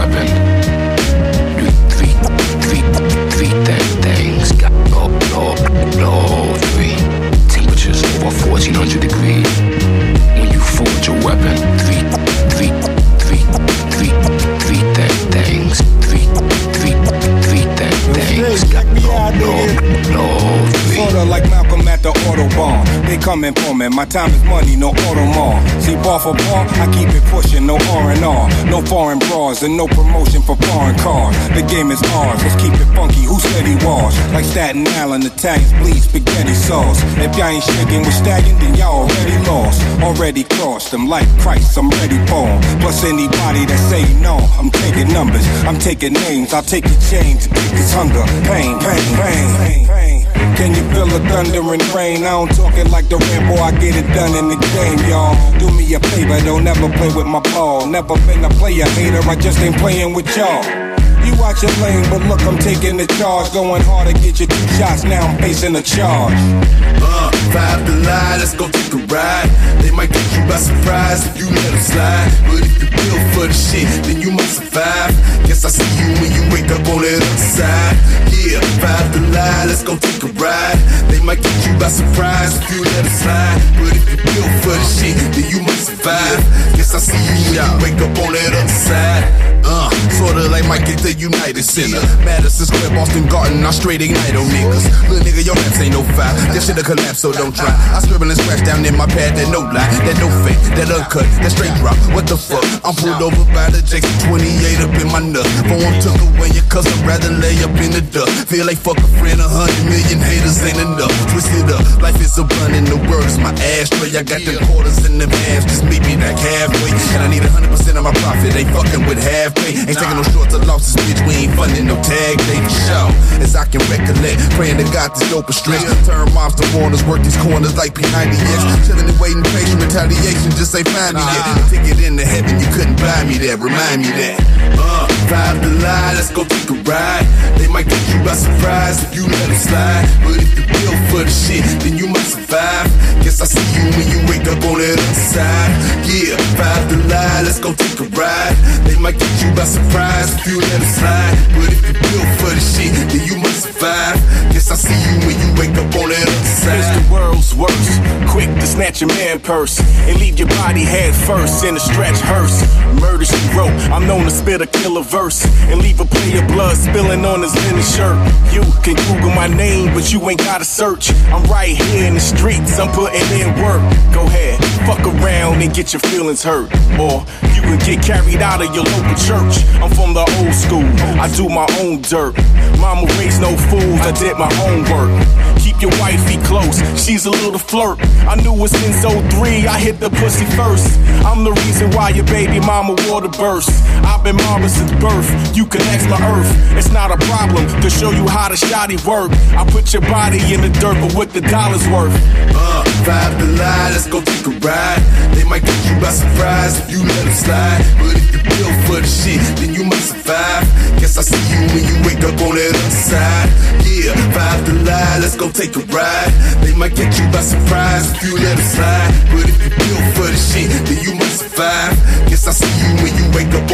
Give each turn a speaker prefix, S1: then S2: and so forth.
S1: weapon. Three things. Got all three. Temperatures over 1400 degrees. When you forge your weapon, three things. Three things. Got all three.
S2: Sorta like Malcolm at the Autobahn. They coming for me, my time is money, no Audemars. See, bar for bar, I keep it pushing, no R&R. No foreign bras and no promotion for foreign cars. The game is ours, let's keep it funky, who said he was? Like Staten Island, Italians bleed spaghetti sauce. If y'all ain't shaking with Stallion, then y'all already lost. Already crossed them like Christ, I'm ready for 'em. Plus anybody that say no, I'm taking numbers, I'm taking names, I'll take your chains, take this hunger, pain. Can you feel the thunder and rain? I don't talk it like the Rambo, I get it done in the game, y'all. Do me a favor, don't never play with my ball. Never been a player hater, I just ain't playing with y'all. You watch your lane, but look, I'm taking the charge. Going hard to get you 2 shots, now I'm facing a charge.
S3: 5 to lie, let's go take a ride. They might get you by surprise if you let them slide. But if you built for the shit, then you must survive. Guess I see you when you wake up on that other side. Yeah, 5 to lie, let's go take a ride. They might get you by surprise if you let them slide. But if you built for the shit, then you must survive. Guess I see you when you wake up on that other side. Sorta like Mike at the United Center. Madison Square, Boston Garden, I straight ignite on niggas. Little nigga, your raps ain't no five. That shit'll collapse, so don't try. I scribble and scratch down in my pad, that no lie, that no fake, that uncut, that straight drop. What the fuck? I'm pulled over by the Jackson 28 up in my nut. Phone took away your cousin, rather lay up in the duck. Feel like fuck a friend, 100 million haters ain't enough. Twist it up, life is a blunt in the word is my ashtray. I got them quarters in them halves, just meet me like halfway. And I need 100% of my profit, ain't fucking with half pay. Ain't taking no shorts or losses, bitch, we ain't funding no tag day for show. As I can recollect, praying to God this dope is stretch. Turn moms to warners, work these corners like P90X. Chillin' and waiting, patient retaliation, just ain't find me yet. Ticket into heaven, you couldn't buy me that, remind me that. 5 to lie, let's go take a ride. They might get you by surprise if you let them slide. But if you built for the shit, then you must survive. Guess I see you when you wake up on that other side. Yeah, 5 to lie, let's go take a ride. They might get you by surprise if you let them slide. But if you built for the shit, then you must survive. Guess I see you when you wake up on that other side.
S2: It's the world's worst, quick to snatch your man purse and leave your body head first in a stretch hearse. Murder she wrote, I'm known to spit a killer verse and leave a player blood spilling on his linen shirt. You can Google my name, but you ain't gotta search. I'm right here in the streets, I'm putting in work. Go ahead, fuck around and get your feelings hurt. Or you can get carried out of your local church. I'm from the old school, I do my own dirt. Mama raised no fools, I did my homework. Keep your wifey close, she's a little flirt. I knew it since 03, I hit the pussy first. I'm the reason why your baby mama water burst. I've been mama since birth, you can ask my earth. It's not a problem to show you how the shotty work. I put your body in the dirt, but what the dollar's worth.
S3: 5 to lie, let's go take a ride. They might get you by surprise if you let them slide. But if you built for the shit, then you must survive. Guess I see you when you wake up on that other side. Yeah, 5 to lie, let's go take a ride. They might get you by surprise if you let them slide. But if you built for the shit, then you must survive. Guess I see you when you wake up